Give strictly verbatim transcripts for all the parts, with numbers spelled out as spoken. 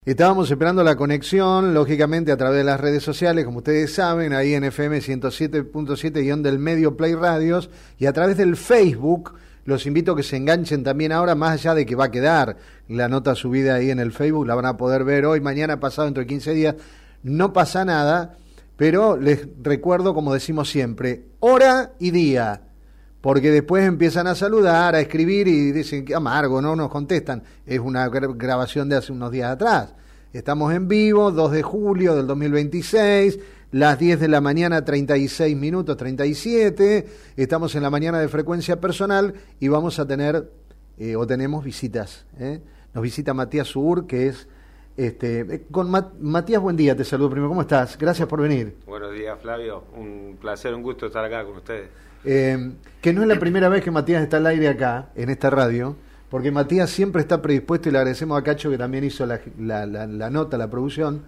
Estábamos esperando la conexión, lógicamente a través de las redes sociales, como ustedes saben, ahí en F M ciento siete punto siete guión del medio Play Radios, y a través del Facebook. Los invito a que se enganchen también ahora, más allá de que va a quedar la nota subida ahí en el Facebook, la van a poder ver hoy, mañana, pasado, dentro de quince días. No pasa nada, pero les recuerdo, como decimos siempre, hora y día, porque después empiezan a saludar, a escribir y dicen que amargo, no nos contestan. Es una grabación de hace unos días atrás. Estamos en vivo, dos de julio del dos mil veintiséis, las diez de la mañana, treinta y seis minutos, treinta y siete. Estamos en la mañana de Frecuencia Personal y vamos a tener, eh, o tenemos visitas. ¿eh? Nos visita Matías Sugur, que es... Este, con Mat- Matías, buen día, te saludo primero. ¿Cómo estás? Gracias por venir. Buenos días, Flavio. Un placer, un gusto estar acá con ustedes. Eh, que no es la primera vez que Matías está al aire acá, en esta radio, porque Matías siempre está predispuesto y le agradecemos a Cacho que también hizo la, la, la, la nota, la producción.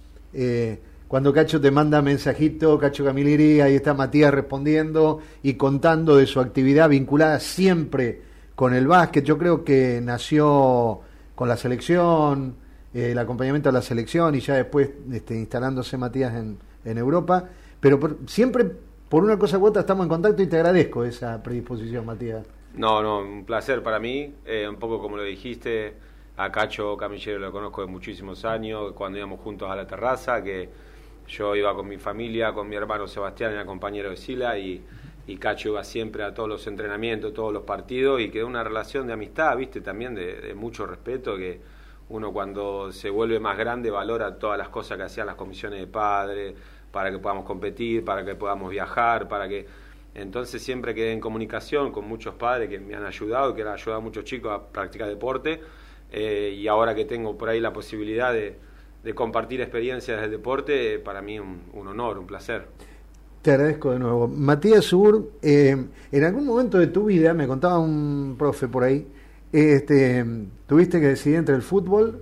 Eh, cuando Cacho te manda mensajito, Cacho Camilleri, ahí está Matías respondiendo y contando de su actividad vinculada siempre con el básquet. Yo creo que nació con la selección, eh, el acompañamiento a la selección y ya después este, instalándose Matías en, en Europa, pero por, siempre por una cosa u otra estamos en contacto y te agradezco esa predisposición, Matías. No, no, un placer para mí, eh, un poco como lo dijiste, a Cacho Camilleri lo conozco de muchísimos años, cuando íbamos juntos a la terraza, que yo iba con mi familia, con mi hermano Sebastián, era compañero de Sila, y, y Cacho iba siempre a todos los entrenamientos, todos los partidos, y quedó una relación de amistad, viste, también de, de mucho respeto, que uno cuando se vuelve más grande valora todas las cosas que hacían las comisiones de padres, para que podamos competir, para que podamos viajar, para que... Entonces siempre quedé en comunicación con muchos padres que me han ayudado, que han ayudado a muchos chicos a practicar deporte, eh, y ahora que tengo por ahí la posibilidad de, de compartir experiencias del deporte, para mí un, un honor, un placer. Te agradezco de nuevo. Matías Sugur, eh, en algún momento de tu vida, me contaba un profe por ahí, este, tuviste que decidir entre el fútbol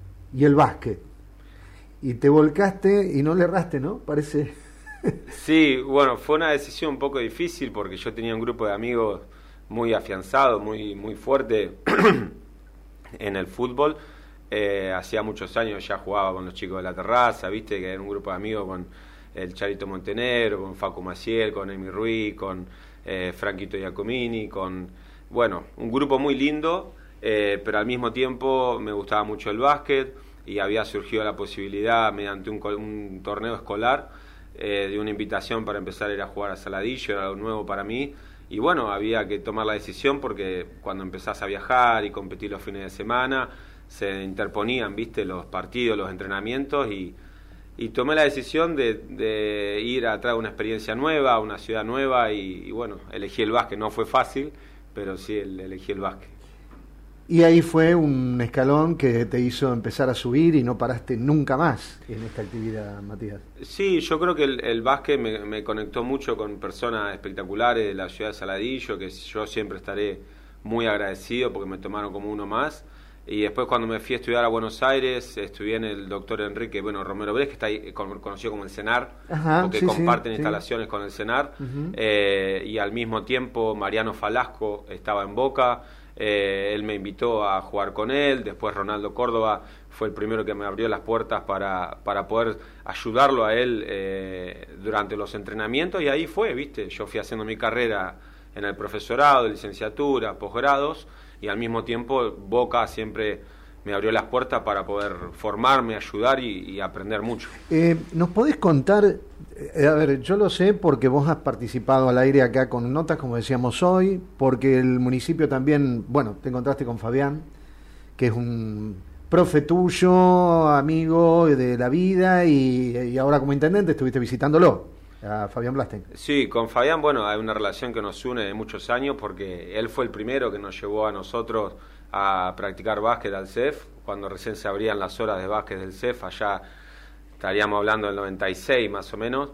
y el básquet, y te volcaste y no le erraste, ¿no? Parece... Sí, bueno, fue una decisión un poco difícil porque yo tenía un grupo de amigos muy afianzado, muy muy fuerte en el fútbol. Eh, hacía muchos años ya jugaba con los chicos de la terraza, viste, que era un grupo de amigos con el Charito Montenegro, con Facu Maciel, con Emi Ruiz, con eh, Franquito Giacomini, con, bueno, un grupo muy lindo, eh, pero al mismo tiempo me gustaba mucho el básquet y había surgido la posibilidad mediante un, un torneo escolar Eh, de una invitación para empezar a ir a jugar a Saladillo, era algo nuevo para mí, y bueno, había que tomar la decisión porque cuando empezás a viajar y competir los fines de semana, se interponían, viste, los partidos, los entrenamientos, y, y tomé la decisión de, de ir a traer una experiencia nueva, a una ciudad nueva, y, y bueno, elegí el básquet. No fue fácil, pero sí el, elegí el básquet. Y ahí fue un escalón que te hizo empezar a subir y no paraste nunca más en esta actividad, Matías. Sí, yo creo que el, el básquet me, me conectó mucho con personas espectaculares de la ciudad de Saladillo, que yo siempre estaré muy agradecido porque me tomaron como uno más. Y después cuando me fui a estudiar a Buenos Aires, estudié en el doctor Enrique bueno Romero Vélez, que está ahí conocido como el CENAR, Ajá, porque sí, comparten sí, instalaciones sí. con el CENAR, Uh-huh. eh, y al mismo tiempo Mariano Falasco estaba en Boca. Eh, él me invitó a jugar con él, después Ronaldo Córdoba fue el primero que me abrió las puertas para, para poder ayudarlo a él eh, durante los entrenamientos, y ahí fue, viste, yo fui haciendo mi carrera en el profesorado, licenciatura, posgrados, y al mismo tiempo Boca siempre me abrió las puertas para poder formarme, ayudar y, y aprender mucho. Eh, ¿Nos podés contar, eh, a ver, yo lo sé porque vos has participado al aire acá con notas, como decíamos hoy, porque el municipio también, bueno, te encontraste con Fabián, que es un profe tuyo, amigo de la vida, y, y ahora como intendente estuviste visitándolo, a Fabián Blasten. Sí, con Fabián, bueno, hay una relación que nos une de muchos años porque él fue el primero que nos llevó a nosotros a practicar básquet al C E F, cuando recién se abrían las horas de básquet del C E F, allá estaríamos hablando del noventa y seis más o menos.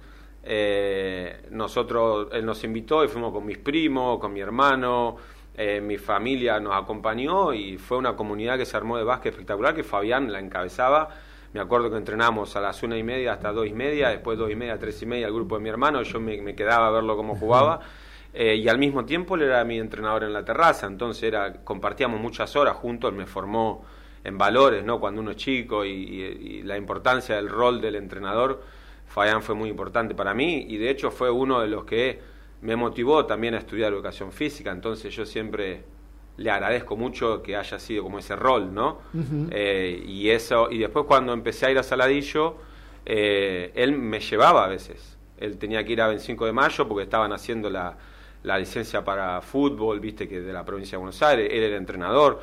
Eh, nosotros, él nos invitó y fuimos con mis primos, con mi hermano, eh, mi familia nos acompañó y fue una comunidad que se armó de básquet espectacular, que Fabián la encabezaba. Me acuerdo que entrenamos a las una y media hasta dos y media, después dos y media, tres y media el grupo de mi hermano, yo me, me quedaba a verlo cómo jugaba. Eh, y al mismo tiempo él era mi entrenador en la terraza, entonces era compartíamos muchas horas juntos, él me formó en valores, ¿no? Cuando uno es chico y, y, y la importancia del rol del entrenador, Fabián fue muy importante para mí y de hecho fue uno de los que me motivó también a estudiar educación física, entonces yo siempre le agradezco mucho que haya sido como ese rol, ¿no? Uh-huh. eh, y eso y después cuando empecé a ir a Saladillo, eh, él me llevaba a veces, él tenía que ir a veinticinco de mayo porque estaban haciendo la, la licencia para fútbol, viste, que de la provincia de Buenos Aires, él era entrenador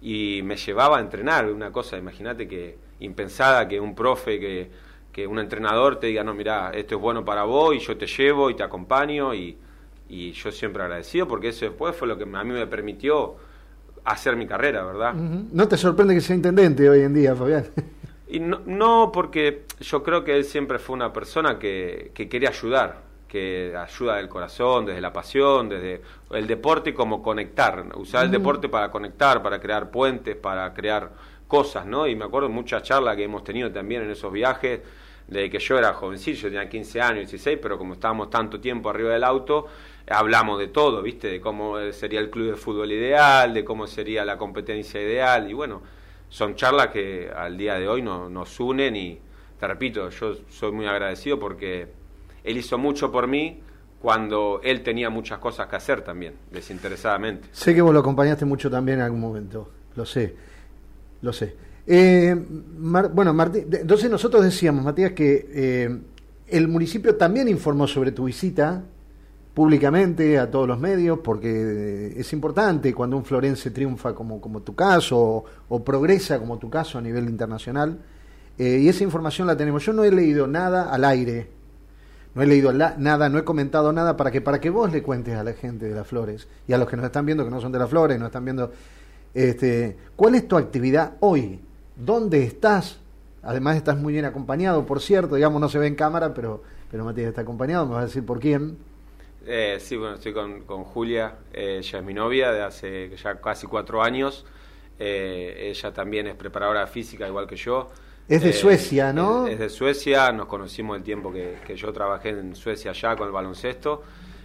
y me llevaba a entrenar, una cosa, imagínate que impensada que un profe, que, que un entrenador te diga, no, mirá, esto es bueno para vos y yo te llevo y te acompaño y y yo siempre agradecido porque eso después fue lo que a mí me permitió hacer mi carrera, ¿verdad? Uh-huh. ¿No te sorprende que sea intendente hoy en día, Fabián? Y no, no, porque yo creo que él siempre fue una persona que, que quería ayudar, que ayuda del corazón, desde la pasión, desde el deporte como conectar, usar uh-huh. el deporte para conectar, para crear puentes, para crear cosas, ¿no? Y me acuerdo de muchas charlas que hemos tenido también en esos viajes, de que yo era jovencillo, yo tenía quince años, dieciséis, pero como estábamos tanto tiempo arriba del auto, hablamos de todo, ¿viste? De cómo sería el club de fútbol ideal, de cómo sería la competencia ideal, y bueno, son charlas que al día de hoy no, nos unen y, te repito, yo soy muy agradecido porque él hizo mucho por mí cuando él tenía muchas cosas que hacer también, desinteresadamente. Sé que vos lo acompañaste mucho también en algún momento, lo sé, lo sé. Eh, Mar, bueno, Martín, entonces nosotros decíamos, Matías, que eh, el municipio también informó sobre tu visita públicamente a todos los medios, porque es importante cuando un florense triunfa como, como tu caso, o, o progresa como tu caso a nivel internacional, eh, y esa información la tenemos. Yo no he leído nada al aire, no he leído la, nada, no he comentado nada para que, para que vos le cuentes a la gente de Las Flores, y a los que nos están viendo que no son de Las Flores, nos están viendo, este, ¿cuál es tu actividad hoy? ¿Dónde estás? Además estás muy bien acompañado, por cierto, digamos, no se ve en cámara, pero, pero Matías está acompañado, me vas a decir por quién. Eh, sí, bueno, estoy con, con Julia, eh, ella es mi novia de hace ya casi cuatro años, eh, ella también es preparadora física igual que yo. Es de eh, Suecia, ¿no? Es, es de Suecia, nos conocimos el tiempo que, que yo trabajé en Suecia ya con el baloncesto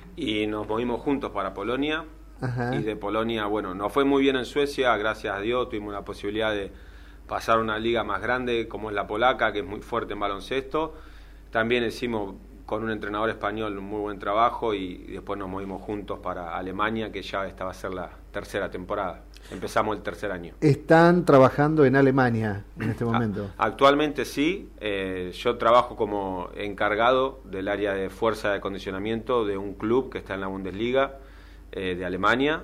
y nos movimos juntos para Polonia. Ajá. Y de Polonia, bueno, nos fue muy bien en Suecia, gracias a Dios tuvimos la posibilidad de pasar a una liga más grande como es la polaca, que es muy fuerte en baloncesto. También hicimos con un entrenador español un muy buen trabajo y después nos movimos juntos para Alemania, que ya esta va a ser la tercera temporada. Empezamos el tercer año. ¿Están trabajando en Alemania en este momento? Actualmente sí. Eh, yo trabajo como encargado del área de fuerza de acondicionamiento de un club que está en la Bundesliga eh, de Alemania.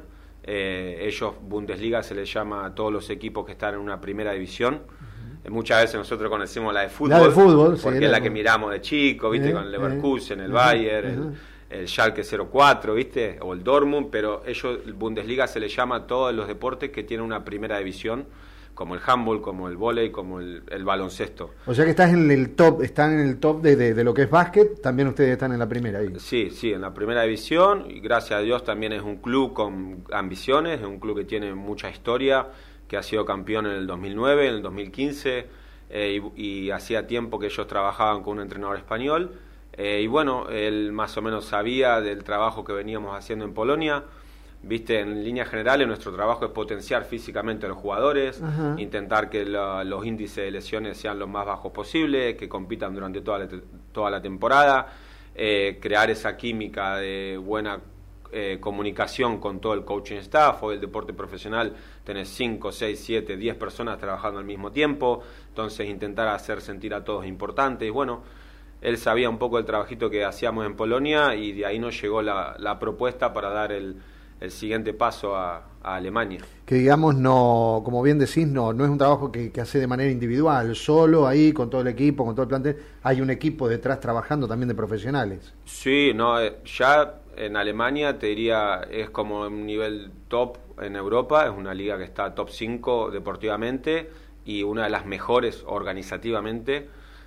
Eh, ellos, Bundesliga se les llama a todos los equipos que están en una primera división. Uh-huh. eh, muchas veces nosotros conocemos la de fútbol, la de fútbol porque sí, es la no. que miramos de chico, ¿viste? Eh, con el Leverkusen, eh, el Bayern, uh-huh. el, el Schalke cero cuatro, ¿viste? O el Dortmund, pero ellos, Bundesliga se les llama a todos los deportes que tienen una primera división, como el handball, como el vóley, como el, el baloncesto. O sea que estás en el top, están en el top de, de, de lo que es básquet, también ustedes están en la primera ahí. Sí, sí, en la primera división, y gracias a Dios también es un club con ambiciones, es un club que tiene mucha historia, que ha sido campeón en el dos mil nueve, en el dos mil quince, eh, y, y hacía tiempo que ellos trabajaban con un entrenador español, eh, y bueno, él más o menos sabía del trabajo que veníamos haciendo en Polonia. Viste, en líneas generales nuestro trabajo es potenciar físicamente a los jugadores, uh-huh. intentar que la, los índices de lesiones sean los más bajos posibles, que compitan durante toda la, toda la temporada, eh, crear esa química de buena eh, comunicación con todo el coaching staff. Hoy el deporte profesional tenés cinco, seis, siete, diez personas trabajando al mismo tiempo, entonces intentar hacer sentir a todos importantes. Y bueno, él sabía un poco del trabajito que hacíamos en Polonia y de ahí nos llegó la, la propuesta para dar el el siguiente paso a, a Alemania. Que digamos, no, como bien decís, no, no es un trabajo que, que hace de manera individual, solo ahí con todo el equipo, con todo el plantel, hay un equipo detrás trabajando también de profesionales. Sí, no, ya en Alemania te diría, es como un nivel top en Europa, es una liga que está top cinco deportivamente y una de las mejores organizativamente.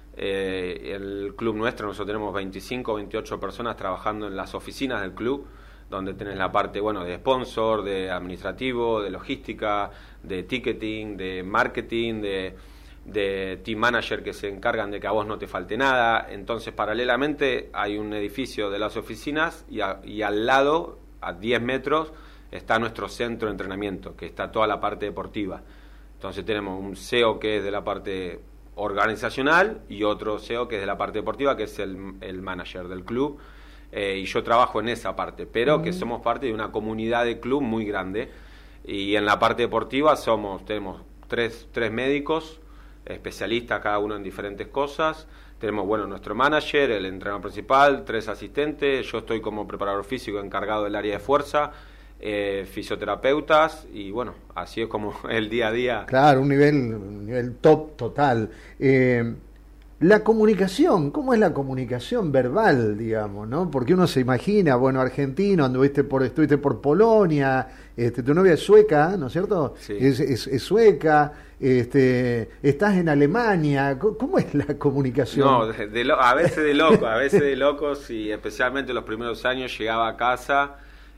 Eh, el club nuestro, nosotros tenemos veinticinco, veintiocho personas trabajando en las oficinas del club, donde tenés la parte, bueno, de sponsor, de administrativo, de logística, de ticketing, de marketing, de, de team manager que se encargan de que a vos no te falte nada. Entonces, paralelamente, hay un edificio de las oficinas y, a, y al lado, a diez metros, está nuestro centro de entrenamiento, que está toda la parte deportiva. Entonces tenemos un C E O que es de la parte organizacional y otro C E O que es de la parte deportiva, que es el, el manager del club. Eh, y yo trabajo en esa parte, pero mm. que somos parte de una comunidad de club muy grande. Y en la parte deportiva somos tenemos tres, tres médicos, especialistas cada uno en diferentes cosas. Tenemos, bueno, nuestro manager, el entrenador principal, tres asistentes. Yo estoy como preparador físico encargado del área de fuerza, eh, fisioterapeutas, y bueno, así es como el día a día. Claro, un nivel, un nivel top total. Eh, la comunicación, ¿cómo es la comunicación verbal, digamos, no? Porque uno se imagina, bueno, argentino, anduviste por, estuviste por Polonia, este, tu novia es sueca, ¿no es cierto? Sí. Es, es, es sueca, este, estás en Alemania, ¿cómo es la comunicación? No, de, de lo, a veces de loco, a veces de locos, y especialmente los primeros años llegaba a casa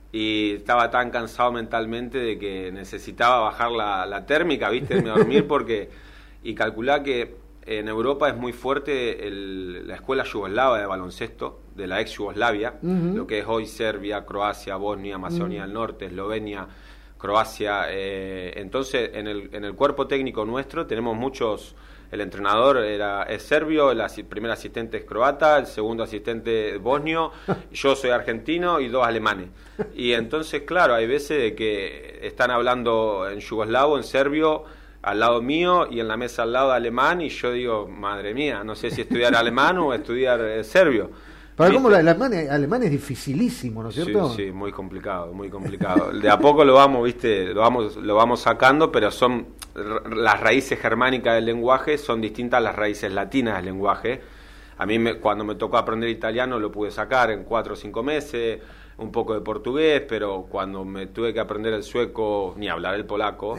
y estaba tan cansado mentalmente de que necesitaba bajar la, la térmica, ¿viste? Irme a dormir porque, y calculá que en Europa es muy fuerte el, la escuela yugoslava de baloncesto, de la ex Yugoslavia, uh-huh. lo que es hoy Serbia, Croacia, Bosnia, Macedonia uh-huh. del Norte, Eslovenia, Croacia. Eh, entonces, en el, en el cuerpo técnico nuestro tenemos muchos. El entrenador era es serbio, el asi, primer asistente es croata, el segundo asistente bosnio, yo soy argentino y dos alemanes. Y entonces, claro, hay veces de que están hablando en yugoslavo, en serbio, al lado mío, y en la mesa al lado alemán, y yo digo, madre mía, no sé si estudiar alemán o estudiar eh, serbio. Para cómo el alemán, alemán es dificilísimo, ¿no es cierto? Sí, sí, muy complicado, muy complicado. De a poco lo vamos, viste, lo vamos, lo vamos sacando, pero son las raíces germánicas del lenguaje son distintas a las raíces latinas del lenguaje. A mí me, cuando me tocó aprender italiano lo pude sacar en cuatro o cinco meses, un poco de portugués, pero cuando me tuve que aprender el sueco, ni hablar el polaco,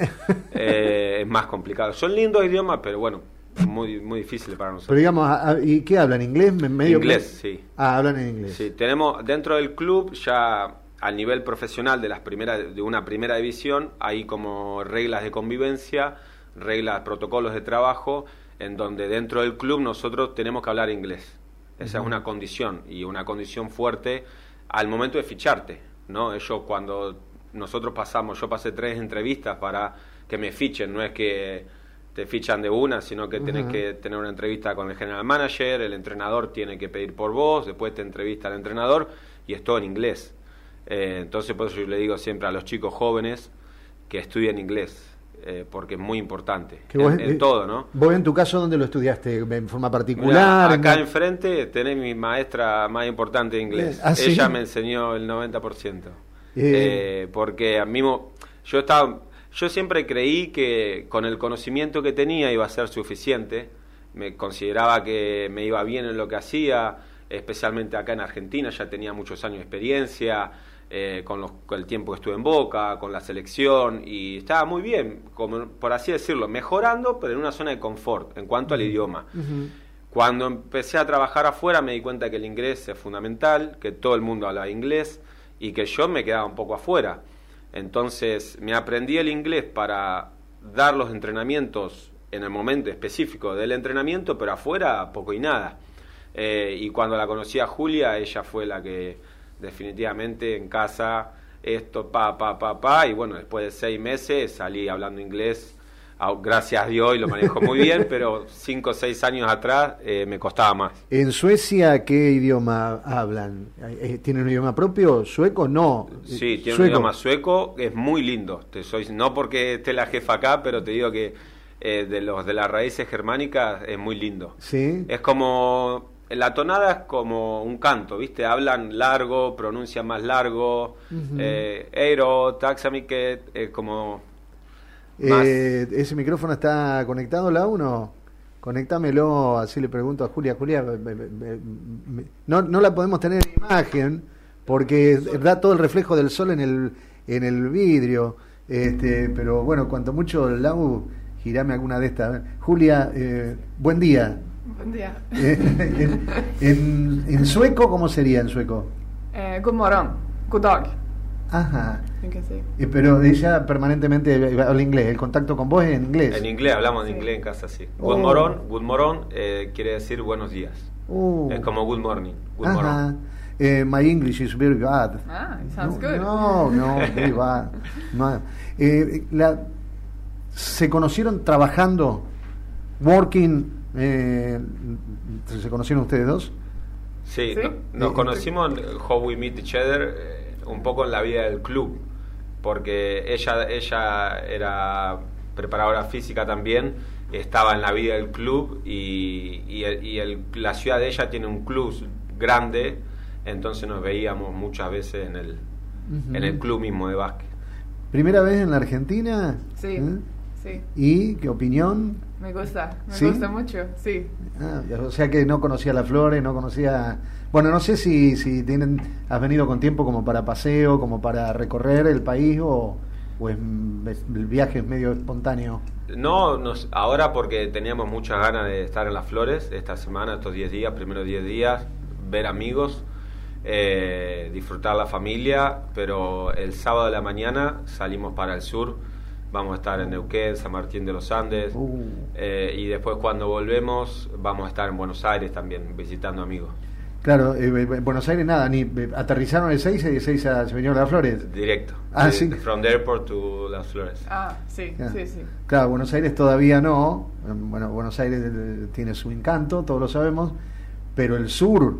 eh, es más complicado. Son lindos idiomas, pero bueno, muy muy difíciles para nosotros. Pero digamos, ¿y qué hablan? ¿Inglés? Medio inglés, que... sí. Ah, hablan en inglés. Sí, tenemos dentro del club ya al nivel profesional de las primeras de una primera división hay como reglas de convivencia, reglas, protocolos de trabajo, en donde dentro del club nosotros tenemos que hablar inglés. Esa uh-huh. es una condición, y una condición fuerte al momento de ficharte, ¿no? Ellos cuando nosotros pasamos, yo pasé tres entrevistas para que me fichen, no es que te fichan de una, sino que uh-huh. tenés que tener una entrevista con el general manager, el entrenador tiene que pedir por vos, después te entrevista al entrenador, y es todo en inglés. Eh, entonces por eso yo le digo siempre a los chicos jóvenes que estudien inglés, eh, porque es muy importante en, vos, en eh, todo, ¿no? ¿Vos en tu caso dónde lo estudiaste? ¿En forma particular? Mirá, acá en... enfrente tenés mi maestra más importante de inglés. ¿Ah, sí? Ella me enseñó el noventa por ciento. Eh... Eh, porque a mí yo estaba yo siempre creí que con el conocimiento que tenía iba a ser suficiente. Me consideraba que me iba bien en lo que hacía, especialmente acá en Argentina, ya tenía muchos años de experiencia, eh, con, los, con el tiempo que estuve en Boca, con la selección, y estaba muy bien, como por así decirlo, mejorando, pero en una zona de confort en cuanto al idioma. Uh-huh. Cuando empecé a trabajar afuera me di cuenta que el inglés es fundamental, que todo el mundo habla inglés y que yo me quedaba un poco afuera. Entonces me aprendí el inglés para dar los entrenamientos en el momento específico del entrenamiento, pero afuera poco y nada. Eh, y cuando la conocí a Julia, ella fue la que definitivamente en casa esto, pa, pa, pa, pa, y bueno, después de seis meses salí hablando inglés, gracias a Dios, y lo manejo muy bien, pero cinco o seis años atrás eh, me costaba más. ¿En Suecia qué idioma hablan? ¿Tienen un idioma propio? ¿Sueco? No. Sí, tiene sueco. un idioma sueco, es muy lindo. Te soy, no porque esté la jefa acá, pero te digo que eh, de los de las raíces germánicas es muy lindo. Sí. Es como... La tonada es como un canto, ¿viste? Hablan largo, pronuncian más largo. Uh-huh. eh, Eiro, Taxamiket, eh, como... Más... Eh, ¿Ese micrófono está conectado, la uno? Conéctamelo, así le pregunto a Julia. Julia, me, me, me, me, no, no la podemos tener en imagen porque da todo el reflejo del sol en el, en el vidrio. Este, pero bueno, cuanto mucho, Lau, girame alguna de estas. Julia, eh, buen día. Buen día. Eh, en, en, en sueco, ¿cómo sería en sueco? Eh, god morgon, god dag. Ajá. Eh, pero ella permanentemente habla inglés, el contacto con vos es en inglés. En inglés, hablamos en inglés en casa, sí. Oh. Good morning, good morning eh, quiere decir buenos días. Uh. Es como good morning. Good Ajá. morning. Eh, my English is very bad. Ah, it sounds no, good. No, no, very bad. No. Eh, la, ¿Se conocieron trabajando, working? Eh, ¿Se conocieron ustedes dos? Sí, ¿Sí? no- nos Eh, conocimos en How We Meet Each Other eh, un poco en la vida del club, porque ella, ella era preparadora física también, estaba en la vida del club y, y, el- y el- la ciudad de ella tiene un club grande, entonces nos veíamos muchas veces en el, Ujú. en el club mismo de básquet. ¿Primera vez en la Argentina? Sí, ¿Eh? sí. ¿Y qué opinión? Me gusta, me ¿Sí? gusta mucho, sí. Ah, o sea que no conocía las flores, no conocía... Bueno, no sé si, si tienen, has venido con tiempo como para paseo, como para recorrer el país o, o es, es- el viaje es medio espontáneo. No, nos, ahora porque teníamos muchas ganas de estar en Las Flores esta semana, estos diez días, primeros diez días, ver amigos, eh, disfrutar la familia, pero el sábado de la mañana salimos para el sur, vamos a estar en Neuquén, San Martín de los Andes, Uh. eh, y después cuando volvemos vamos a estar en Buenos Aires también, visitando amigos, Claro, eh, eh, Buenos Aires nada, ni eh, aterrizaron el seis y el seis a Señor de las Flores. directo, Ah, de- sí. from the airport to Las Flores. Ah, sí, Ya. sí, sí. Claro, Buenos Aires todavía no. Eh, Bueno, Buenos Aires eh, tiene su encanto, todos lo sabemos, pero el sur,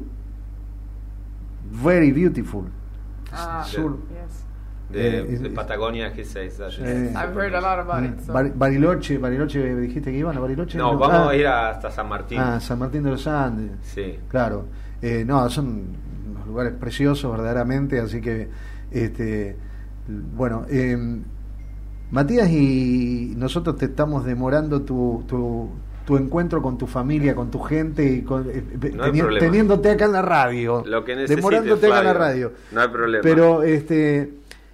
very beautiful. Ah, Sur. yes. De, Eh, es- de Patagonia, he says that is Eh, I've heard a lot about it. So. Bar- Bariloche, Bariloche, dijiste que iban a Bariloche. No, vamos Ah, a ir hasta San Martín. Ah, San Martín de los Andes. Sí. Claro, eh, no, son unos lugares preciosos verdaderamente, así que, este, bueno, eh, Matías, y nosotros te estamos demorando tu, tu, tu encuentro con tu familia, con tu gente, y con, eh, No hay teni- problema. teniéndote acá en la radio, Lo que necesites, demorándote acá en la Flavio. radio. No hay problema. Pero, este,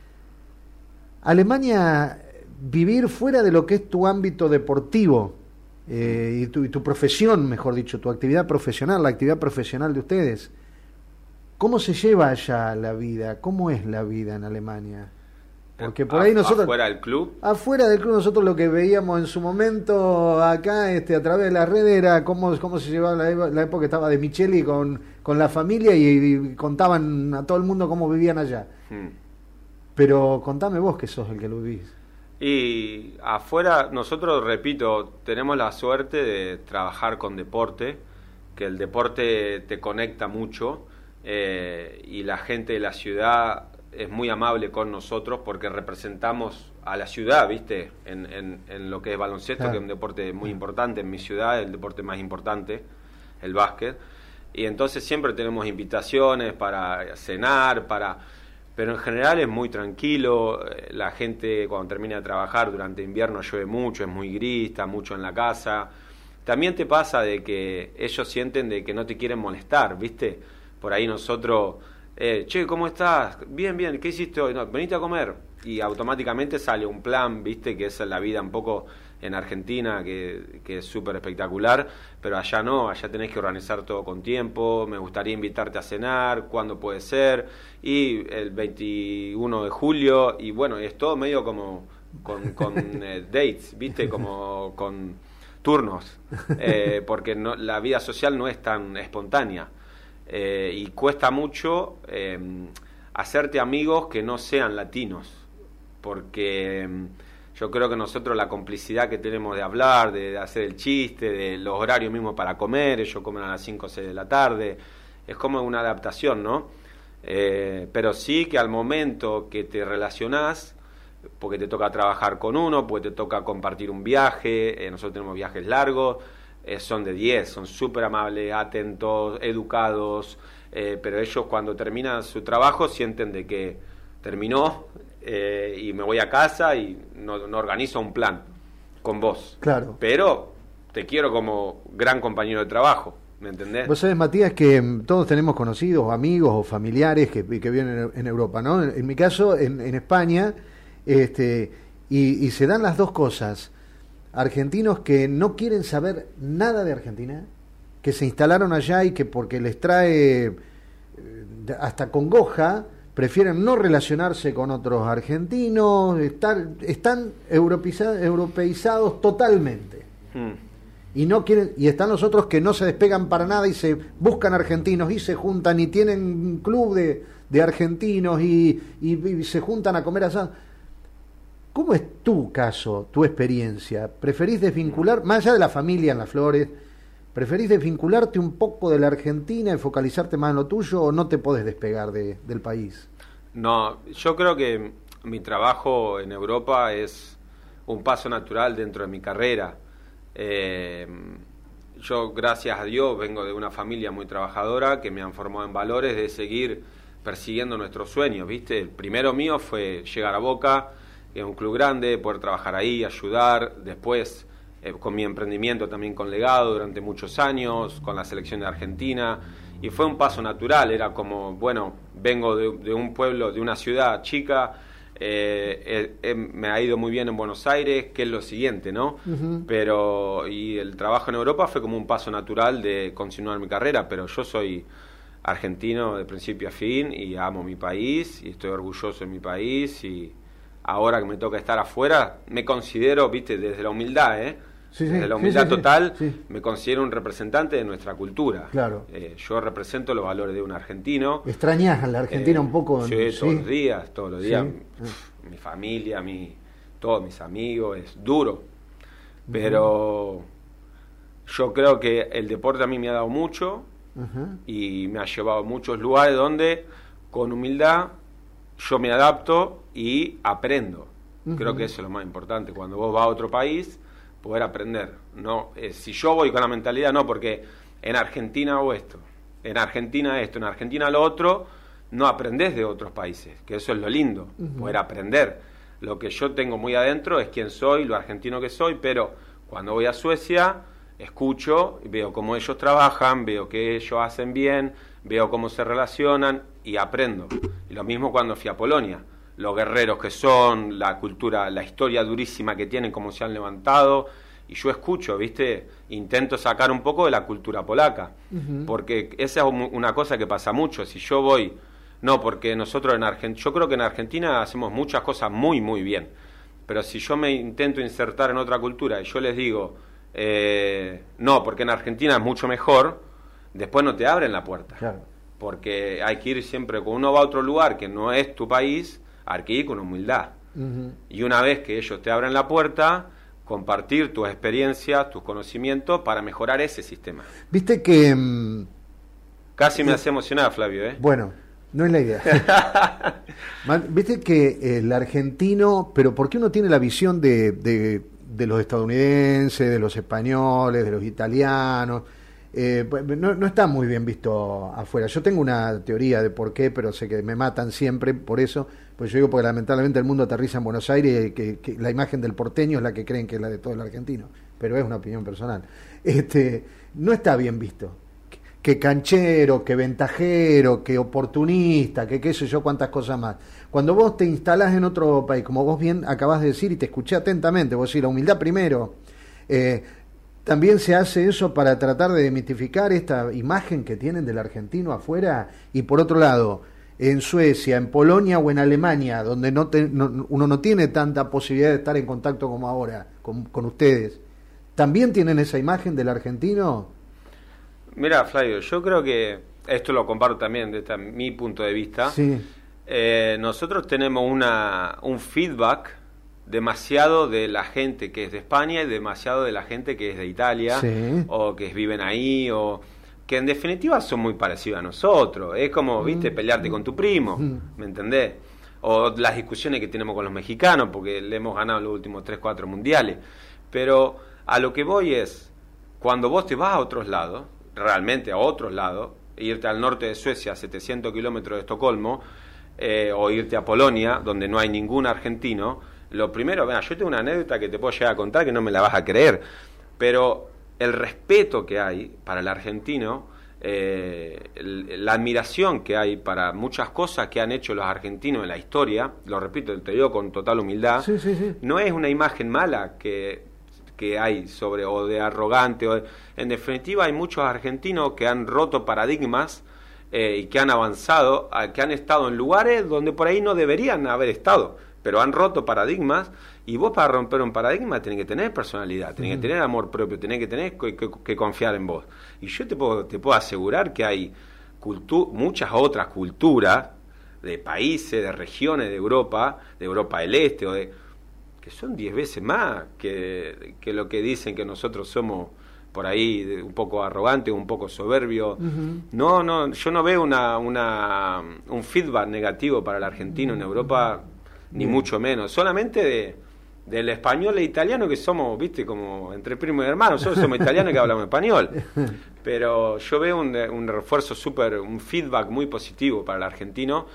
Alemania, vivir fuera de lo que es tu ámbito deportivo, eh, y, tu, y tu profesión, mejor dicho, tu actividad profesional, la actividad profesional de ustedes, ¿cómo se lleva allá la vida? ¿Cómo es la vida en Alemania? Porque por A- ahí nosotros... Afuera del club. Afuera del club nosotros lo que veíamos en su momento acá, este, a través de la red, era cómo, cómo se llevaba la, evo- la época, estaba de Micheli con, con la familia y, y contaban a todo el mundo cómo vivían allá. Hmm. Pero contame vos, que sos el que lo vivís. Y afuera, nosotros, repito, tenemos la suerte de trabajar con deporte, que el deporte te conecta mucho, eh, y la gente de la ciudad es muy amable con nosotros porque representamos a la ciudad, ¿viste? En, en, en lo que es baloncesto, Claro. que es un deporte muy importante en mi ciudad, el deporte más importante, el básquet. Y entonces siempre tenemos invitaciones para cenar, para... Pero en general es muy tranquilo, eh, la gente cuando termina de trabajar durante invierno llueve mucho, es muy gris, está mucho en la casa. También te pasa de que ellos sienten de que no te quieren molestar, ¿viste? Por ahí nosotros, eh, che, ¿cómo estás? Bien, bien, ¿qué hiciste hoy? No, venite a comer. Y automáticamente sale un plan, ¿viste? Que es la vida un poco en Argentina, que, que es súper espectacular, pero allá no, allá tenés que organizar todo con tiempo, me gustaría invitarte a cenar, cuándo puede ser, y el veintiuno de julio, y bueno, es todo medio como con, con eh, dates, ¿viste? Como con turnos, eh, porque no, la vida social no es tan espontánea, eh, y cuesta mucho eh, hacerte amigos que no sean latinos, porque... Yo creo que nosotros la complicidad que tenemos de hablar, de, de hacer el chiste, de los horarios mismos para comer, ellos comen a las cinco o seis de la tarde, es como una adaptación, ¿no? Eh, pero sí que al momento que te relacionás, porque te toca trabajar con uno, porque te toca compartir un viaje, eh, nosotros tenemos viajes largos, eh, son de diez, son súper amables, atentos, educados, eh, pero ellos cuando terminan su trabajo sienten de que terminó, Eh, y me voy a casa y no, no organizo un plan con vos. Claro. Pero te quiero como gran compañero de trabajo, ¿me entendés? Vos sabés, Matías, que mm, todos tenemos conocidos, amigos o familiares que, que viven en, en Europa, ¿no? En, en mi caso, en, en España, este, y, y se dan las dos cosas. Argentinos que no quieren saber nada de Argentina, que se instalaron allá y que porque les trae eh, hasta congoja, prefieren no relacionarse con otros argentinos, estar, están europeiza, europeizados totalmente. Hmm. Y no quieren, y están los otros que no se despegan para nada y se buscan argentinos y se juntan y tienen un club de, de argentinos y, y, y se juntan a comer asado. ¿Cómo es tu caso, tu experiencia? ¿Preferís desvincular, más allá de la familia en Las Flores, preferís desvincularte un poco de la Argentina y focalizarte más en lo tuyo o no te podés despegar de, del país? No, yo creo que mi trabajo en Europa es un paso natural dentro de mi carrera. Eh, yo, gracias a Dios, vengo de una familia muy trabajadora que me han formado en valores de seguir persiguiendo nuestros sueños, ¿viste? El primero mío fue llegar a Boca, que es un club grande, poder trabajar ahí, ayudar, después eh, con mi emprendimiento también con Legado durante muchos años, con la selección de Argentina, y fue un paso natural, era como, bueno, vengo de, de un pueblo, de una ciudad chica, eh, eh, eh, me ha ido muy bien en Buenos Aires, que es lo siguiente, ¿no? Uh-huh. Pero, y el trabajo en Europa fue como un paso natural de continuar mi carrera, pero yo soy argentino de principio a fin y amo mi país y estoy orgulloso de mi país y ahora que me toca estar afuera, me considero, viste, desde la humildad, ¿eh? Sí, sí, desde la humildad sí, sí, total, sí. Me considero un representante de nuestra cultura. Claro. Eh, yo represento los valores de un argentino. ¿Extrañas a la Argentina eh, un poco? Sí, sí, todos los días, todos los días. Sí. Pf, mi familia, mi, todos mis amigos, es duro. Pero uh-huh. yo creo que el deporte a mí me ha dado mucho uh-huh. y me ha llevado a muchos lugares donde, con humildad, yo me adapto y aprendo. Uh-huh. Creo que eso es lo más importante. Cuando vos vas a otro país, poder aprender. No, eh, si yo voy con la mentalidad, no, porque en Argentina hago esto, en Argentina esto, en Argentina lo otro, no aprendés de otros países, que eso es lo lindo, uh-huh. poder aprender. Lo que yo tengo muy adentro es quién soy, lo argentino que soy, pero cuando voy a Suecia, escucho, veo cómo ellos trabajan, veo que ellos hacen bien, veo cómo se relacionan y aprendo. Y lo mismo cuando fui a Polonia. Los guerreros que son, la cultura, la historia durísima que tienen, cómo se han levantado, y yo escucho, ¿viste? Intento sacar un poco de la cultura polaca, uh-huh. porque esa es una cosa que pasa mucho. Si yo voy, no, porque nosotros en Argentina, yo creo que en Argentina hacemos muchas cosas muy, muy bien, pero si yo me intento insertar en otra cultura y yo les digo, eh, no, porque en Argentina es mucho mejor, después no te abren la puerta, claro. Porque hay que ir siempre, cuando uno va a otro lugar que no es tu país, hay que ir con humildad. Uh-huh. Y una vez que ellos te abren la puerta, compartir tus experiencias, tus conocimientos para mejorar ese sistema. Viste que... Um, Casi me hace emocionar, Flavio, ¿eh? Bueno, no es la idea. Viste que el argentino, pero ¿por qué uno tiene la visión de, de, de los estadounidenses, de los españoles, de los italianos? Eh, no, no está muy bien visto afuera. Yo tengo una teoría de por qué, pero sé que me matan siempre por eso, pues yo digo porque lamentablemente el mundo aterriza en Buenos Aires y que, que la imagen del porteño es la que creen que es la de todo el argentino, pero es una opinión personal. Este, no está bien visto. Que, que canchero, que ventajero, que oportunista, que qué sé yo cuántas cosas más. Cuando vos te instalás en otro país, como vos bien acabás de decir y te escuché atentamente, vos decís la humildad primero, eh, también se hace eso para tratar de demitificar esta imagen que tienen del argentino afuera. Y por otro lado, en Suecia, en Polonia o en Alemania, donde no, te, no uno no tiene tanta posibilidad de estar en contacto como ahora con, con ustedes, ¿también tienen esa imagen del argentino? Mira, Flavio, yo creo que esto lo comparto también desde mi punto de vista. Sí. Eh, nosotros tenemos una un feedback demasiado de la gente que es de España y demasiado de la gente que es de Italia, sí. o que viven ahí, o que en definitiva son muy parecidos a nosotros. Es como, mm. viste, pelearte con tu primo, mm. ¿me entendés? O las discusiones que tenemos con los mexicanos, porque le hemos ganado los últimos tres, cuatro mundiales. Pero a lo que voy es, cuando vos te vas a otros lados, realmente a otros lados, irte al norte de Suecia, a setecientos kilómetros de Estocolmo, eh, o irte a Polonia, donde no hay ningún argentino. Lo primero, bueno, yo tengo una anécdota que te puedo llegar a contar que no me la vas a creer, pero el respeto que hay para el argentino, eh, el, la admiración que hay para muchas cosas que han hecho los argentinos en la historia, lo repito, te digo con total humildad, sí, sí, sí. No es una imagen mala que, que hay sobre, o de arrogante, o de, en definitiva hay muchos argentinos que han roto paradigmas eh, y que han avanzado, que han estado en lugares donde por ahí no deberían haber estado, pero han roto paradigmas, y vos para romper un paradigma tenés que tener personalidad, tenés mm. que tener amor propio, tenés que tener que, que, que confiar en vos. Y yo te puedo, te puedo asegurar que hay cultu- muchas otras culturas de países, de regiones de Europa, de Europa del Este, o de que son diez veces más que, que lo que dicen que nosotros somos por ahí de, un poco arrogante, un poco soberbio. Uh-huh. No, no, yo no veo una, una un feedback negativo para el argentino en Europa, ni uh-huh. mucho menos, solamente de, del español e italiano, que somos, viste, como entre primos y hermanos, nosotros somos italianos que hablamos español, pero yo veo un, un refuerzo súper, un feedback muy positivo para el argentino,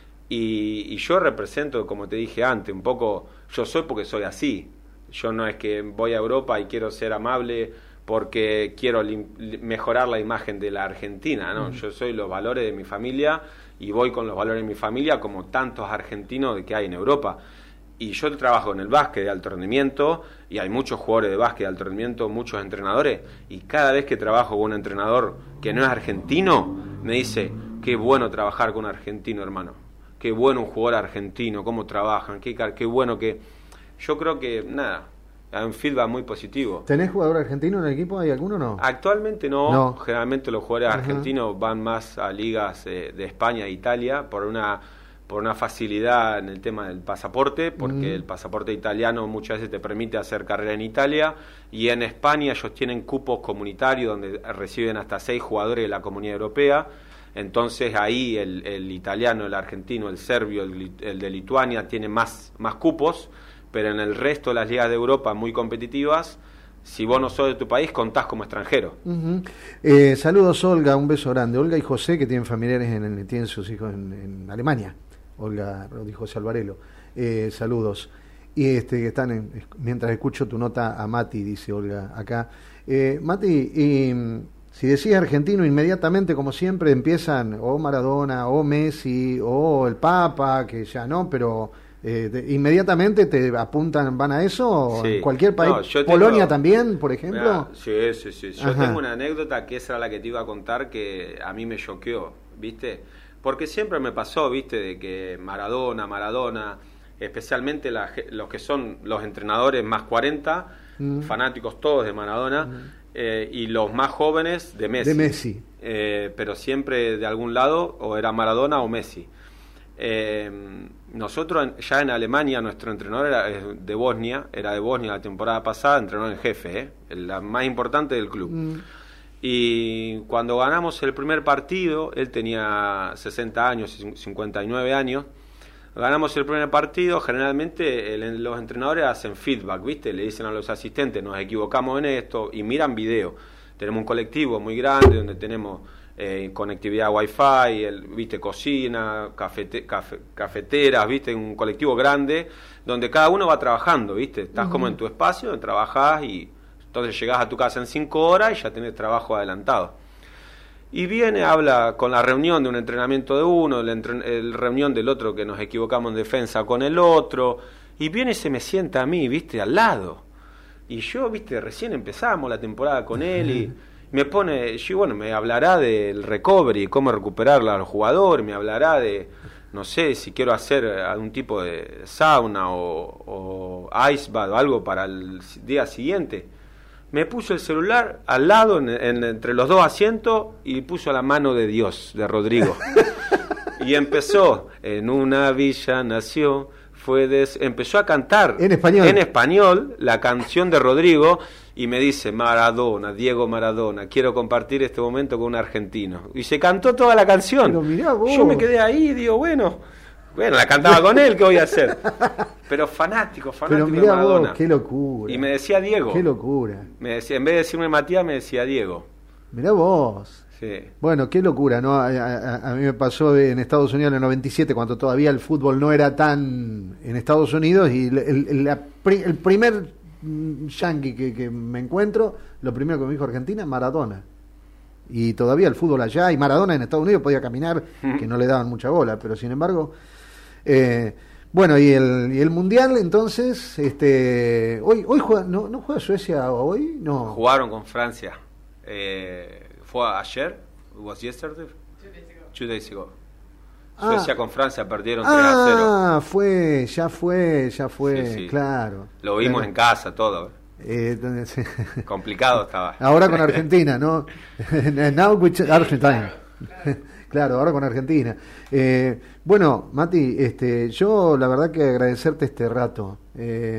y, y yo represento, como te dije antes, un poco, yo soy porque soy así, yo no es que voy a Europa y quiero ser amable porque quiero lim- mejorar la imagen de la Argentina, ¿no? Mm. Yo soy los valores de mi familia y voy con los valores de mi familia como tantos argentinos que hay en Europa. Y yo trabajo en el básquet de alto rendimiento y hay muchos jugadores de básquet de alto rendimiento, muchos entrenadores, y cada vez que trabajo con un entrenador que no es argentino, me dice, qué bueno trabajar con un argentino, hermano. Qué bueno un jugador argentino, cómo trabajan, qué, qué bueno que... Yo creo que, nada, hay un feedback muy positivo. ¿Tenés jugador argentino en el equipo? ¿Hay alguno o no? Actualmente no. no. Generalmente los jugadores uh-huh. argentinos van más a ligas eh, de España e Italia por una por una facilidad en el tema del pasaporte, porque uh-huh. el pasaporte italiano muchas veces te permite hacer carrera en Italia, y en España ellos tienen cupos comunitarios donde reciben hasta seis jugadores de la Comunidad Europea. Entonces ahí el, el italiano, el argentino, el serbio, el, el de Lituania tiene más, más cupos, pero en el resto de las ligas de Europa muy competitivas, si vos no sos de tu país, contás como extranjero. Uh-huh. eh, saludos, Olga, un beso grande. Olga y José, que tienen familiares, en, en tienen sus hijos en, en Alemania. Olga y José Alvarelo. Eh, saludos. Y este que están en, mientras escucho tu nota a Mati, dice Olga acá. Eh, Mati, y... si decís argentino, inmediatamente, como siempre, empiezan o Maradona, o Messi, o el Papa, que ya no, pero eh, de, inmediatamente te apuntan, van a eso, sí. En cualquier país. No, tengo, Polonia también, por ejemplo. Mirá, sí, sí, sí. Yo Ajá. tengo una anécdota que esa era la que te iba a contar, que a mí me choqueó, ¿viste? Porque siempre me pasó, ¿viste? De que Maradona, Maradona, especialmente la, los que son los entrenadores más cuarenta, mm. fanáticos todos de Maradona, mm. Eh, y los más jóvenes de Messi, de Messi. Eh, pero siempre de algún lado o era Maradona o Messi. Eh, nosotros ya en Alemania, nuestro entrenador era de Bosnia, era de Bosnia la temporada pasada, entrenador en jefe, eh, la más importante del club. Mm. Y cuando ganamos el primer partido, él tenía sesenta años, cincuenta y nueve años, ganamos el primer partido, generalmente el, los entrenadores hacen feedback, ¿viste? Le dicen a los asistentes, nos equivocamos en esto, y miran video. Tenemos un colectivo muy grande donde tenemos eh, conectividad Wi-Fi, el, ¿viste? Cocina, cafete, cafe, cafeteras, ¿viste? Un colectivo grande donde cada uno va trabajando, ¿viste? Estás uh-huh. como en tu espacio, trabajás y entonces llegás a tu casa en cinco horas y ya tenés trabajo adelantado. Y viene, habla con la reunión de un entrenamiento de uno, el, entren- el reunión del otro, que nos equivocamos en defensa con el otro, y viene y se me sienta a mí, viste, al lado. Y yo, viste, recién empezamos la temporada con él y me pone, yo, bueno, me hablará del recovery, cómo recuperar a los jugadores, me hablará de, no sé, si quiero hacer algún tipo de sauna o, o ice bath o algo para el día siguiente. Me puso el celular al lado, en, en, entre los dos asientos, y puso la mano de Dios, de Rodrigo. Y empezó, en una villa nació, fue des... empezó a cantar en español. en español la canción de Rodrigo, y me dice, Maradona, Diego Maradona, quiero compartir este momento con un argentino. Y se cantó toda la canción. Pero mirá vos. Yo me quedé ahí y digo, bueno... Bueno, la cantaba con él, ¿qué voy a hacer? Pero fanático, fanático Pero mirá de Maradona. Vos, qué locura. Y me decía Diego. Qué locura. Me decía, en vez de decirme Matías, me decía Diego. Mirá vos. Sí. Bueno, qué locura, ¿no? A, a, a mí me pasó en Estados Unidos en el noventa y siete, cuando todavía el fútbol no era tan en Estados Unidos, y el, el, la, el primer yankee que, que me encuentro, lo primero que me dijo Argentina, Maradona. Y todavía el fútbol allá, y Maradona en Estados Unidos podía caminar, que no le daban mucha bola, pero sin embargo... Eh, bueno, y el, y el mundial, entonces, este, hoy, hoy juega, no, no juega Suecia hoy, no. Jugaron con Francia. Eh, fue ayer, was yesterday, two days ago. Ah, Suecia con Francia perdieron tres a cero. Ah, fue, ya fue, ya fue, sí, sí. Claro. Lo vimos claro. en casa, todo. Eh, entonces, complicado estaba. Ahora con Argentina, ¿no? Now with Argentina. Claro. Claro, ahora con Argentina. Eh, bueno, Mati, este, yo la verdad que agradecerte este rato. Eh,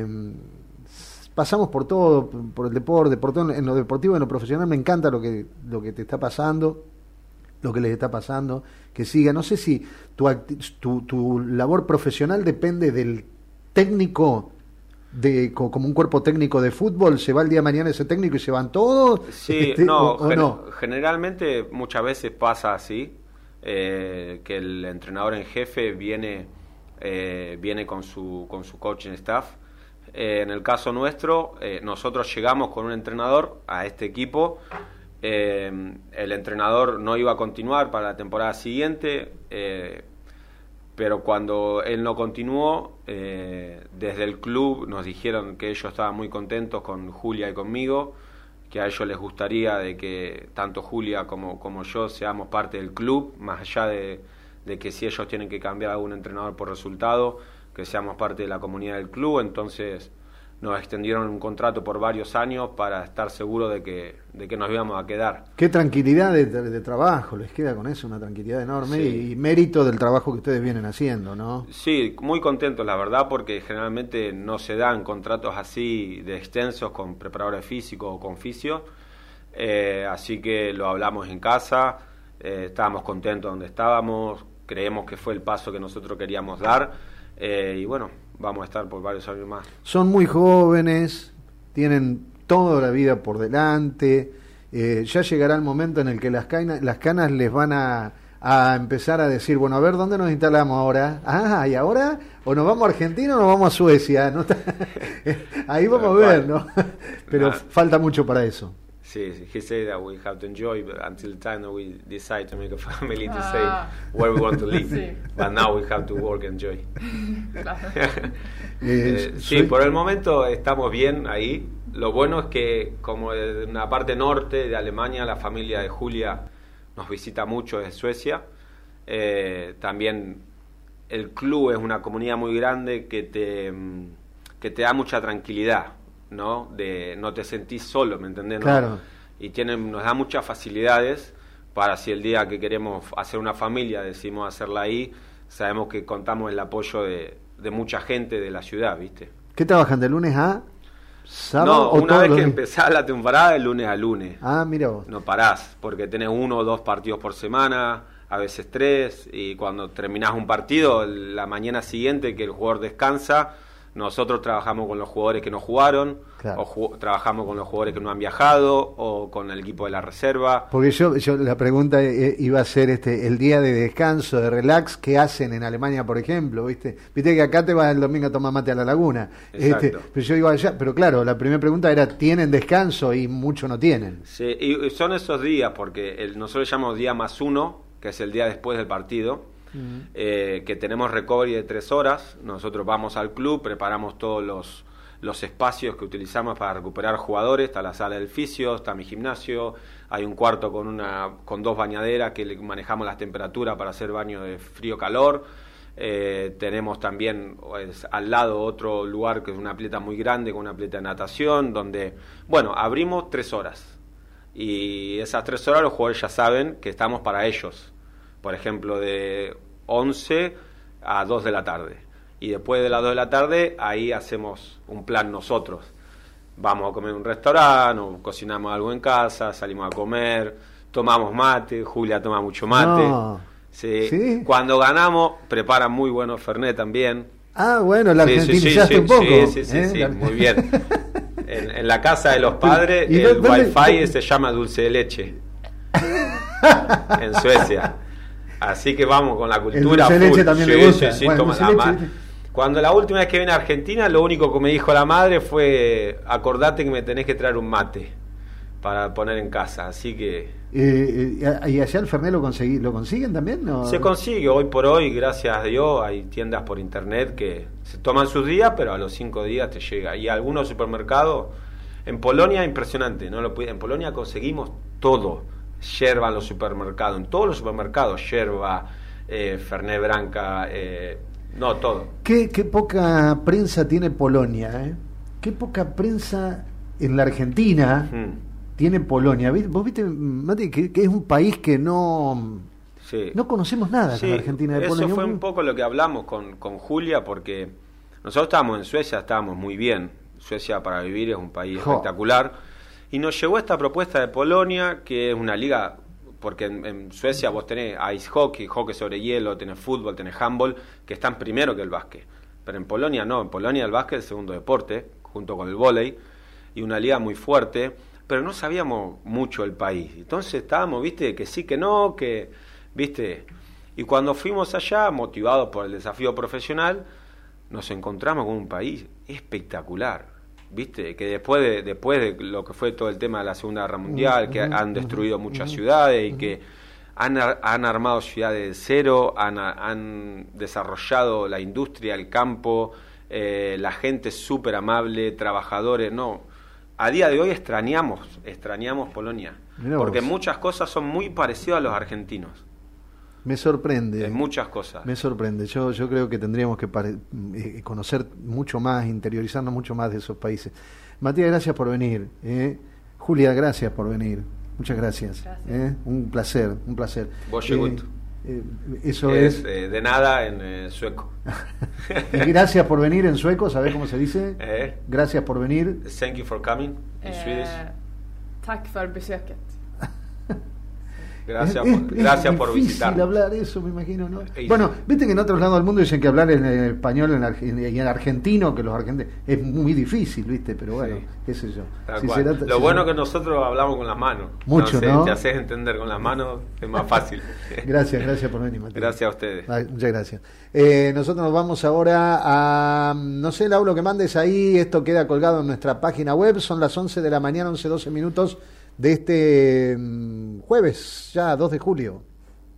pasamos por todo, por el deporte, por todo, en lo deportivo, en lo profesional. Me encanta lo que lo que te está pasando, lo que les está pasando, que siga. No sé si tu, tu, tu labor profesional depende del técnico, de como un cuerpo técnico de fútbol, se va el día de mañana ese técnico y se van todos. Sí, este, no, o, o gen- no. generalmente muchas veces pasa así, eh, que el entrenador en jefe viene, eh, viene con su, con su coaching staff. Eh, en el caso nuestro, eh, nosotros llegamos con un entrenador a este equipo. Eh, el entrenador no iba a continuar para la temporada siguiente, eh, pero cuando él no continuó, eh, desde el club nos dijeron que ellos estaban muy contentos con Julia y conmigo, que a ellos les gustaría de que tanto Julia como, como yo seamos parte del club, más allá de, de que si ellos tienen que cambiar a algún entrenador por resultado, que seamos parte de la comunidad del club. Entonces nos extendieron un contrato por varios años para estar seguros de que, de que nos íbamos a quedar. Qué tranquilidad de, de, de trabajo, les queda con eso, una tranquilidad enorme, Sí. y, y mérito del trabajo que ustedes vienen haciendo, ¿no? Sí, muy contentos, la verdad, porque generalmente no se dan contratos así de extensos con preparadores físicos o con fisio, eh, así que lo hablamos en casa, eh, estábamos contentos donde estábamos, creemos que fue el paso que nosotros queríamos dar, eh, y bueno, vamos a estar por varios años más. Son muy jóvenes, tienen toda la vida por delante, eh, ya llegará el momento en el que las, canas, las canas les van a, a empezar a decir, bueno, a ver, ¿dónde nos instalamos ahora? Ah, ¿y ahora? ¿O nos vamos a Argentina o nos vamos a Suecia? ¿No? Ahí vamos a ver, ¿no? Pero Nah. falta mucho para eso. Sí, sí, he said that we have to enjoy but until the time that we decide to make a family to Ah. say where we want to live. Sí. But now we have to work and enjoy. Claro. Eh, Eh, sí, soy- por el momento estamos bien ahí. Lo bueno es que como de una parte norte de Alemania, la familia de Julia nos visita mucho desde Suecia. Eh, también el club es una comunidad muy grande que te, mm, que te da mucha tranquilidad, ¿no? De, no te sentís solo, ¿me entendés? ¿No? Claro. Y tienen, nos da muchas facilidades para si el día que queremos hacer una familia decimos hacerla ahí, sabemos que contamos el apoyo de, de mucha gente de la ciudad, ¿viste? ¿Qué trabajan de lunes a sábado? No, o una todos vez los que días? empezás la temporada, de lunes a lunes. Ah, mira vos. No parás, porque tenés uno o dos partidos por semana, a veces tres, y cuando terminás un partido, la mañana siguiente que el jugador descansa, nosotros trabajamos con los jugadores que no jugaron, Claro. o ju- trabajamos con los jugadores que no han viajado, o con el equipo de la reserva. Porque yo, yo la pregunta eh, iba a ser este el día de descanso, de relax, ¿qué hacen en Alemania, por ejemplo? ¿Viste? Viste que acá te vas el domingo a tomar mate a la laguna. Exacto. Este, pero yo iba allá, pero claro, la primera pregunta era, ¿tienen descanso? Y muchos no tienen. Sí, y y son esos días, porque el, nosotros llamamos día más uno, que es el día después del partido, eh, que tenemos recovery de tres horas. Nosotros vamos al club, preparamos todos los, los espacios que utilizamos para recuperar jugadores. Está la sala del fisio, está mi gimnasio, hay un cuarto con, una, con dos bañaderas que le manejamos las temperaturas para hacer baño de frío-calor. Eh, tenemos también pues, al lado otro lugar que es una pileta muy grande con una pileta de natación, donde, bueno, abrimos tres horas. Y esas tres horas los jugadores ya saben que estamos para ellos. Por ejemplo, de once a dos de la tarde. Y después de las dos de la tarde, ahí hacemos un plan nosotros. Vamos a comer en un restaurante, o cocinamos algo en casa, salimos a comer, tomamos mate, Julia toma mucho mate. No. Sí. ¿Sí? Cuando ganamos, preparan muy buenos Fernet también. Ah, bueno, la Sí, sí, argentinizaste sí, un poco. Sí, sí, sí, ¿eh? sí, La- muy bien. En, en la casa de los padres, ¿Y el dónde- wifi dónde- se llama dulce de leche. En Suecia. Así que vamos con la cultura. dulce de leche full. también Sí, le gusta. sí, sí, Bueno, toma dulce la de ma- leche. Cuando la última vez que vine a Argentina, lo único que me dijo la madre fue: acordate que me tenés que traer un mate para poner en casa. Así que Eh, eh, ¿Y allá el Fernet lo, consegui- lo consiguen también? ¿No? se consigue hoy por hoy, gracias a Dios. Hay tiendas por internet que se toman sus días, pero a los cinco días te llega. Y algunos supermercados, en Polonia, impresionante, no lo pude- en Polonia conseguimos todo, yerba en los supermercados, en todos los supermercados, yerba, eh, Fernet Branca, eh, no, todo. ¿Qué, qué poca prensa tiene Polonia, ¿eh? Qué poca prensa en la Argentina Mm. tiene Polonia. ¿Viste- Vos viste, Mati, que, que es un país que no... Sí. No conocemos nada Sí, con la Argentina de eso Polonia. fue un poco lo que hablamos con, con Julia, porque nosotros estábamos en Suecia, estábamos muy bien. Suecia para vivir es un país Jo. espectacular. Y nos llegó esta propuesta de Polonia, que es una liga, porque en, en Suecia vos tenés ice hockey, hockey sobre hielo, tenés fútbol, tenés handball, que están primero que el básquet. Pero en Polonia no, en Polonia el básquet es el segundo deporte, junto con el vóley, y una liga muy fuerte, pero no sabíamos mucho el país. Entonces estábamos, viste, que sí, que no, que, viste... Y cuando fuimos allá, motivados por el desafío profesional, nos encontramos con un país espectacular, ¿viste? Que después de, después de lo que fue todo el tema de la Segunda Guerra Mundial, que han destruido muchas ciudades y que han, han armado ciudades de cero, han, han desarrollado la industria, el campo, eh, la gente súper amable, trabajadores, no. A día de hoy extrañamos, extrañamos Polonia, Mirá porque vos. muchas cosas son muy parecidas a los argentinos. Me sorprende. En muchas cosas. Me sorprende. Yo, yo creo que tendríamos que pare- eh, conocer mucho más, interiorizarnos mucho más de esos países. Matías, gracias por venir. ¿eh? Julia, gracias por venir. Muchas gracias. Gracias. ¿eh? Un placer, un placer. Vos llegó. Eh, eso es es. eh, de nada en eh, sueco. Y gracias por venir en sueco, ¿sabés cómo se dice? Eh. Gracias por venir. Thank you for coming in Swedish. Eh, tack för besöket. Gracias, Es- por, es- gracias es por difícil visitarnos. hablar eso, me imagino, ¿no? Y- Bueno, viste que en otros lados del mundo dicen que hablar en español en Arge- y en argentino, que los argentinos, es muy difícil, ¿viste? Pero bueno, Sí. qué sé yo. Tal Si cual. será- Lo si bueno será- que nosotros hablamos con las manos. Mucho, Entonces, ¿no? te haces entender con las manos, es más fácil. Gracias, gracias por venir, Matías. Gracias a ustedes. Ay, muchas gracias. Eh, nosotros nos vamos ahora a, no sé, Lau, lo que mandes ahí, esto queda colgado en nuestra página web, son las once de la mañana, once, doce minutos de este mm, jueves, ya dos de julio.